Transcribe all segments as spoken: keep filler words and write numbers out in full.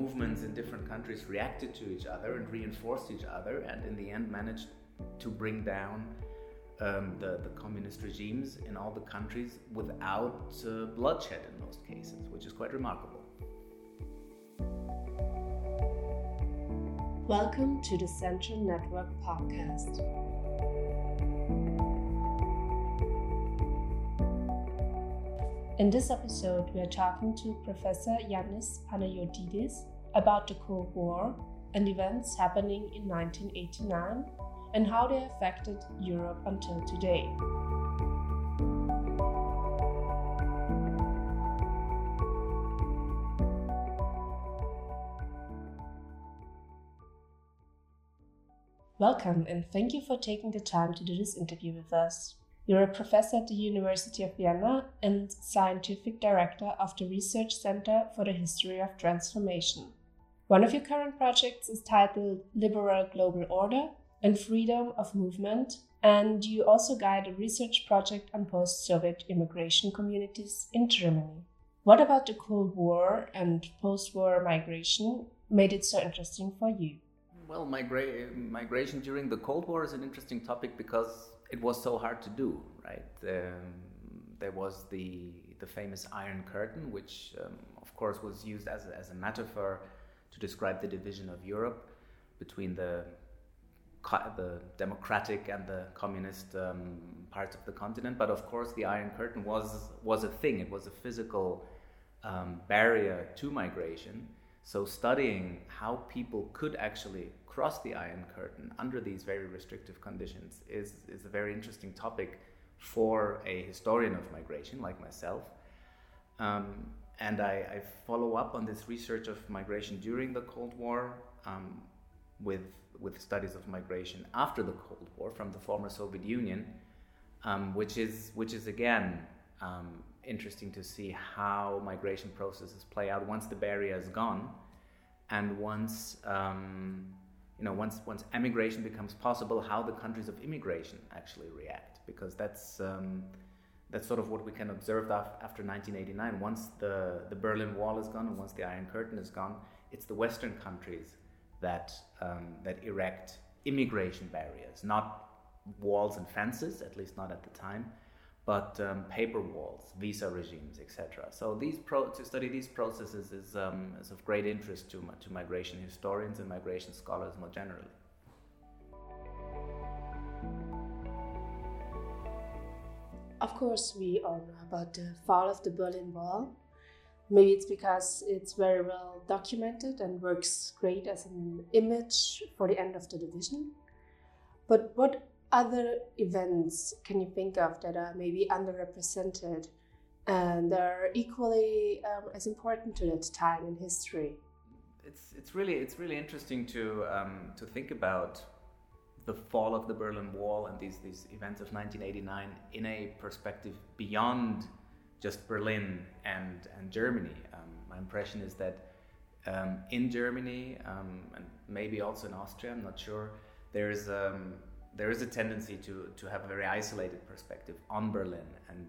movements in different countries reacted to each other and reinforced each other, and in the end managed to bring down um, the, the communist regimes in all the countries without uh, bloodshed in most cases, which is quite remarkable. Welcome to the Central Network podcast. In this episode, we are talking to Professor Yannis Panayotides about the Cold War and events happening in nineteen eighty-nine and how they affected Europe until today. Welcome and thank you for taking the time to do this interview with us. You're a professor at the University of Vienna and scientific director of the Research Center for the History of Transformation. One of your current projects is titled Liberal Global Order and Freedom of Movement, and you also guide a research project on post-Soviet immigration communities in Germany. What about the Cold War and post-war migration made it so interesting for you? Well, migra- migration during the Cold War is an interesting topic because it was so hard to do, right? Um, there was the the famous Iron Curtain, which um, of course was used as a, as a metaphor to describe the division of Europe between the the democratic and the communist um, parts of the continent. But of course, the Iron Curtain was was a thing. It was a physical um, barrier to migration. So studying how people could actually cross the Iron Curtain under these very restrictive conditions is, is a very interesting topic for a historian of migration like myself. Um, and I, I follow up on this research of migration during the Cold War um, with, with studies of migration after the Cold War from the former Soviet Union, um, which is which is again um, interesting to see how migration processes play out once the barrier is gone, and once um, you know once once emigration becomes possible, how the countries of immigration actually react, because that's um, that's sort of what we can observe after nineteen eighty-nine. Once the the Berlin Wall is gone and once the Iron Curtain is gone, it's the Western countries that um, that erect immigration barriers, not walls and fences, at least not at the time, but um, paper walls, visa regimes, et cetera. So these pro- to study these processes is, um, is of great interest to, to migration historians and migration scholars more generally. Of course, we all know about the fall of the Berlin Wall. Maybe it's because it's very well documented and works great as an image for the end of the division. But what other events can you think of that are maybe underrepresented and are equally um, as important to that time in history? It's it's really it's really interesting to um, to think about the fall of the Berlin Wall and these these events of nineteen eighty-nine in a perspective beyond just Berlin and and Germany. Um, my impression is that um, in Germany um, and maybe also in Austria, I'm not sure, there's um, there is a tendency to to have a very isolated perspective on Berlin, and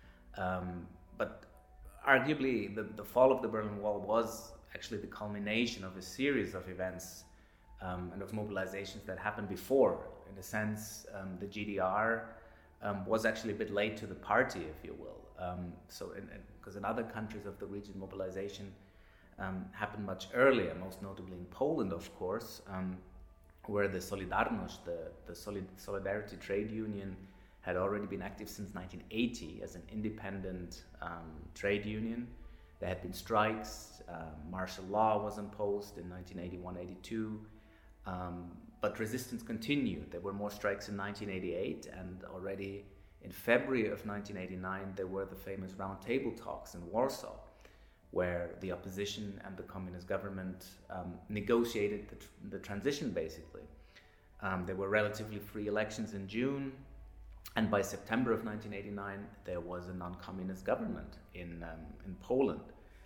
um, but arguably the, the fall of the Berlin Wall was actually the culmination of a series of events um, and of mobilizations that happened before. In a sense, um, the G D R um, was actually a bit late to the party, if you will. Um, so, because in, in, in other countries of the region, mobilization um, happened much earlier, most notably in Poland, of course. Um, where the Solidarność, the, the Solid, Solidarity Trade Union, had already been active since nineteen eighty as an independent um, trade union. There had been strikes, uh, martial law was imposed in nineteen eighty-one eighty-two, um, but resistance continued. There were more strikes in nineteen eighty-eight, and already in February of nineteen eighty-nine there were the famous round table talks in Warsaw, where the opposition and the communist government um, negotiated the, tr- the transition, basically. Um, there were relatively free elections in June, and by September of nineteen eighty-nine, there was a non-communist government in um, in Poland.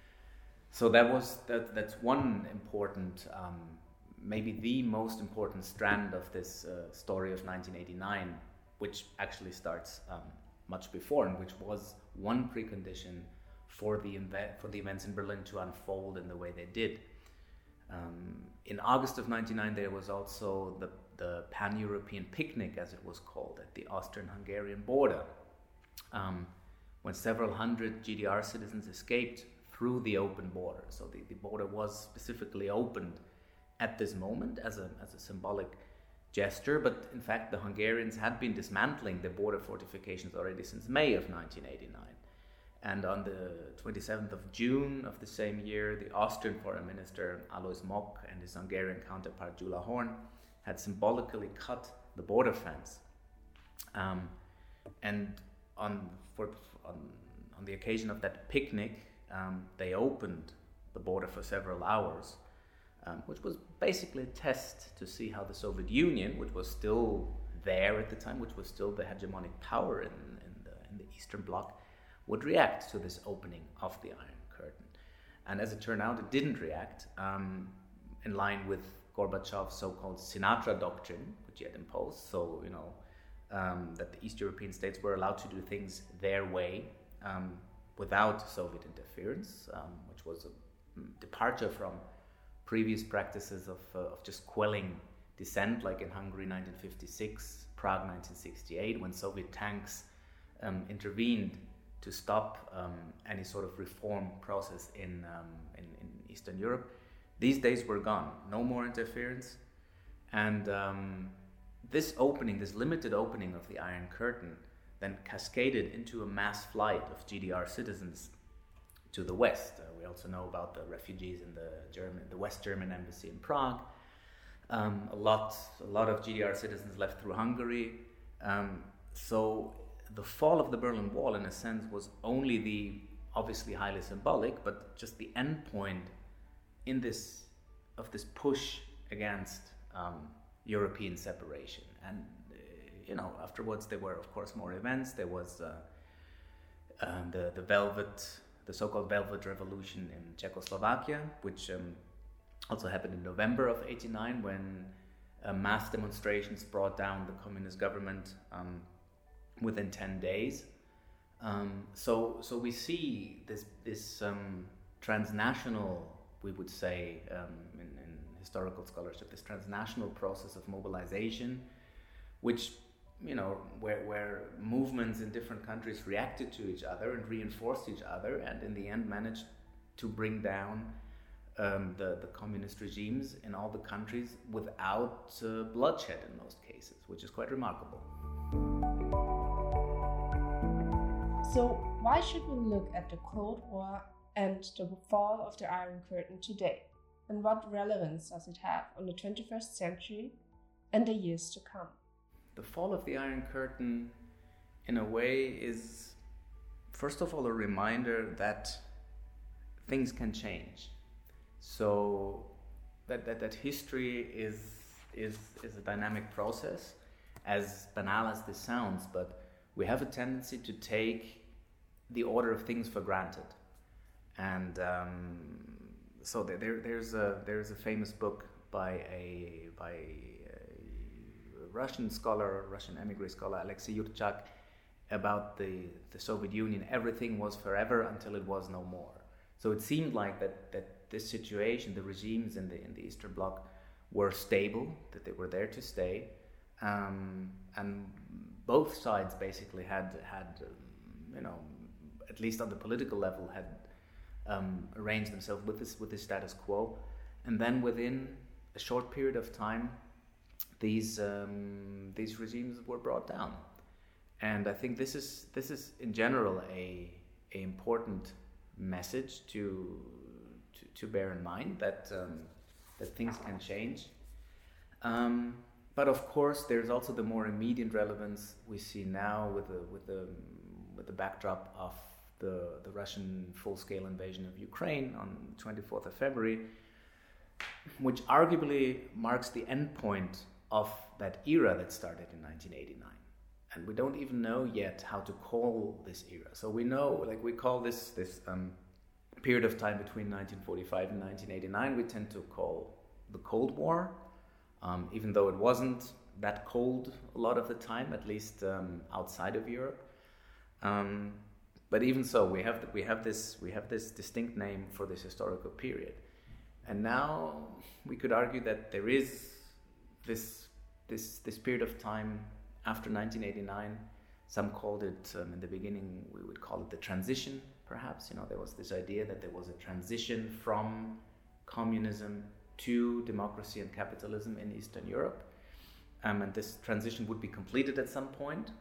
So that was that. That's one important, um, maybe the most important strand of this uh, story of nineteen eighty-nine, which actually starts um, much before, and which was one precondition for the inve- for the events in Berlin to unfold in the way they did. Um, in August of ninety-nine, there was also the, the Pan-European Picnic, as it was called, at the Austrian-Hungarian border, um, when several hundred G D R citizens escaped through the open border. So the, the border was specifically opened at this moment as a, as a symbolic gesture, but in fact the Hungarians had been dismantling the border fortifications already since May of nineteen eighty-nine. And on the twenty-seventh of June of the same year, the Austrian Foreign Minister Alois Mock and his Hungarian counterpart Gyula Horn had symbolically cut the border fence. Um, and on, for, on, on the occasion of that picnic, um, they opened the border for several hours, um, which was basically a test to see how the Soviet Union, which was still there at the time, which was still the hegemonic power in, in, the, in the Eastern Bloc, would react to this opening of the Iron Curtain. And as it turned out, it didn't react, um, in line with Gorbachev's so-called Sinatra doctrine, which he had imposed. So, you know, um, that the East European states were allowed to do things their way, um, without Soviet interference, um, which was a departure from previous practices of, uh, of just quelling dissent, like in Hungary nineteen fifty-six, Prague nineteen sixty-eight, when Soviet tanks um, intervened to stop um, any sort of reform process in, um, in, in Eastern Europe. These days were gone, no more interference. And um, this opening, this limited opening of the Iron Curtain, then cascaded into a mass flight of G D R citizens to the West. Uh, we also know about the refugees in the German, the West German embassy in Prague. Um, a lot, a lot of G D R citizens left through Hungary. Um, so the fall of the Berlin Wall, in a sense, was only the obviously highly symbolic, but just the end point in this of this push against um, European separation. And uh, you know, afterwards there were, of course, more events. There was uh, uh, the the Velvet, the so-called Velvet Revolution in Czechoslovakia, which um, also happened in November of eighty-nine, when uh, mass demonstrations brought down the communist government um, within ten days. Um, so, so we see this this um, transnational, we would say, um, in, in historical scholarship, this transnational process of mobilization, which, you know, where where movements in different countries reacted to each other and reinforced each other, and in the end managed to bring down um, the the communist regimes in all the countries without uh, bloodshed in most cases, which is quite remarkable. So why should we look at the Cold War and the fall of the Iron Curtain today? And what relevance does it have on the twenty-first century and the years to come? The fall of the Iron Curtain, in a way, is first of all a reminder that things can change. So that that, that history is, is, is a dynamic process, as banal as this sounds, but we have a tendency to take the order of things for granted. And um, so there, there, there's a there's a famous book by a by a Russian scholar, Russian emigre scholar, Alexei Yurchak, about the, the Soviet Union. Everything was forever until it was no more. So it seemed like that that this situation, the regimes in the in the Eastern Bloc, were stable, that they were there to stay, um, and both sides basically had had um, you know, at least on the political level, had um, arranged themselves with this with this status quo, and then within a short period of time, these um, these regimes were brought down. And I think this is this is in general a a important message to to, to bear in mind, that um, that things can change. Um, but of course, there's also the more immediate relevance we see now with the with the with the backdrop of the the Russian full-scale invasion of Ukraine on twenty-fourth of February, which arguably marks the end point of that era that started in nineteen eighty-nine. And we don't even know yet how to call this era. So we know, like we call this this um, period of time between nineteen forty-five and nineteen eighty-nine, we tend to call the Cold War, um, even though it wasn't that cold a lot of the time, at least um, outside of Europe. Um, but even so, we have we have this we have this distinct name for this historical period. And now we could argue that there is this this this period of time after nineteen eighty-nine. Some called it, um, in the beginning, we would call it the transition, perhaps. You know, there was this idea that there was a transition from communism to democracy and capitalism in Eastern Europe. Um, and this transition would be completed at some point.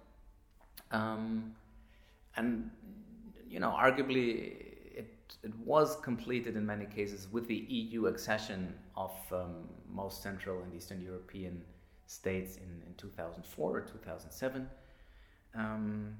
Um, and, you know, arguably it, it was completed in many cases with the E U accession of um, most Central and Eastern European states in, in two thousand four or two thousand seven. Um,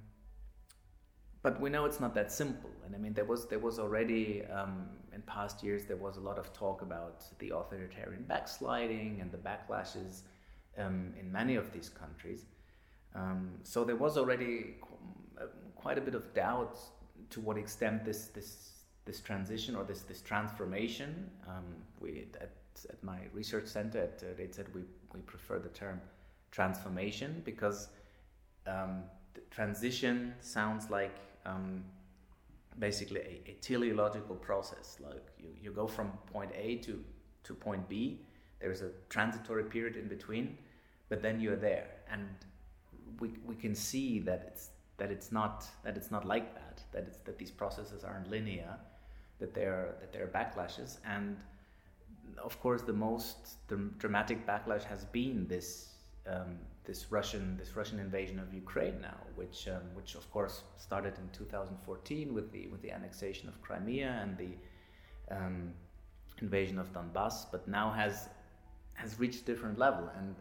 but we know it's not that simple. And I mean, there was there was already, um, in past years, there was a lot of talk about the authoritarian backsliding and the backlashes um, in many of these countries. Um, so there was already qu- quite a bit of doubt to what extent this this this transition or this this transformation. Um, we at at my research center at uh, they said we we prefer the term transformation because um, the transition sounds like um, basically a, a teleological process. Like you, you go from point A to to point B. There's a transitory period in between, but then you're there, and we we can see that it's that it's not that it's not like that. That it's that these processes aren't linear, that there that there are backlashes, and of course the most the dramatic backlash has been this um, this Russian this Russian invasion of Ukraine now, which um, which of course started in two thousand fourteen with the with the annexation of Crimea and the um, invasion of Donbass, but now has has reached a different level. And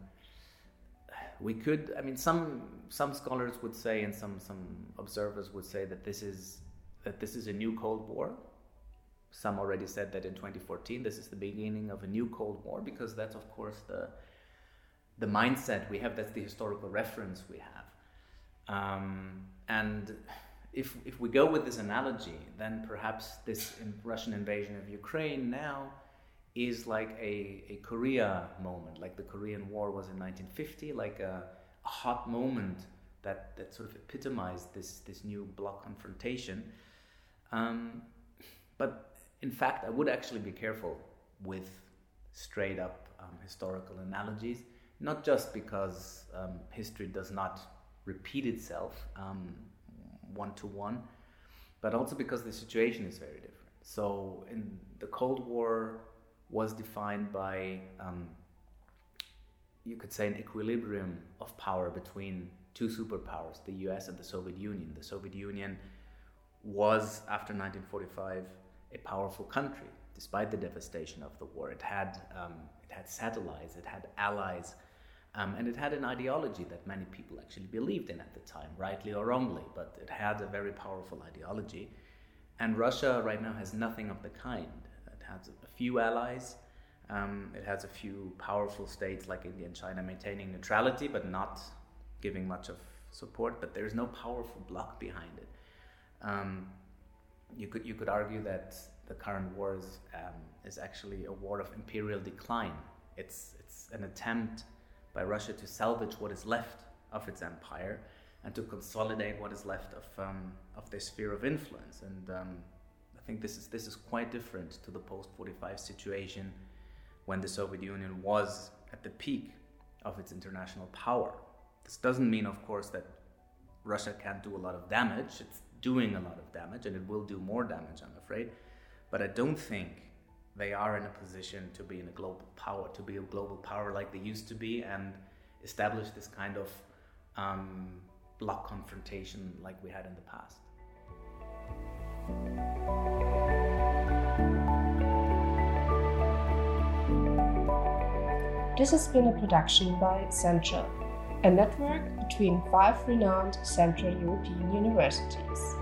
we could, I mean, some some scholars would say, and some some observers would say that this is that this is a new Cold War. Some already said that in twenty fourteen this is the beginning of a new Cold War, because that's of course the the mindset we have. That's the historical reference we have. Um, and if if we go with this analogy, then perhaps this in Russian invasion of Ukraine now is like a, a Korea moment, like the Korean War was in nineteen fifty, like a, a hot moment that, that sort of epitomized this, this new bloc confrontation. Um, but in fact, I would actually be careful with straight up um, historical analogies, not just because um, history does not repeat itself um, one to one, but also because the situation is very different. So in the Cold War was defined by, um, you could say, an equilibrium of power between two superpowers, the U S and the Soviet Union. The Soviet Union was, after nineteen forty-five, a powerful country, despite the devastation of the war. It had um, it had satellites, it had allies, um, and it had an ideology that many people actually believed in at the time, rightly or wrongly, but it had a very powerful ideology. And Russia right now has nothing of the kind. It has a few allies, um, it has a few powerful states like India and China maintaining neutrality but not giving much of support, but there's no powerful bloc behind it. Um, you could you could argue that the current war is, um, is actually a war of imperial decline. It's it's an attempt by Russia to salvage what is left of its empire and to consolidate what is left of um, of their sphere of influence. And um, I think this is this is quite different to the post forty-five situation when the Soviet Union was at the peak of its international power. This doesn't mean, of course, that Russia can't do a lot of damage. It's doing a lot of damage, and it will do more damage, I'm afraid. But I don't think they are in a position to be in a global power, to be a global power like they used to be, and establish this kind of um, bloc confrontation like we had in the past. This has been a production by Central, a network between five renowned Central European universities.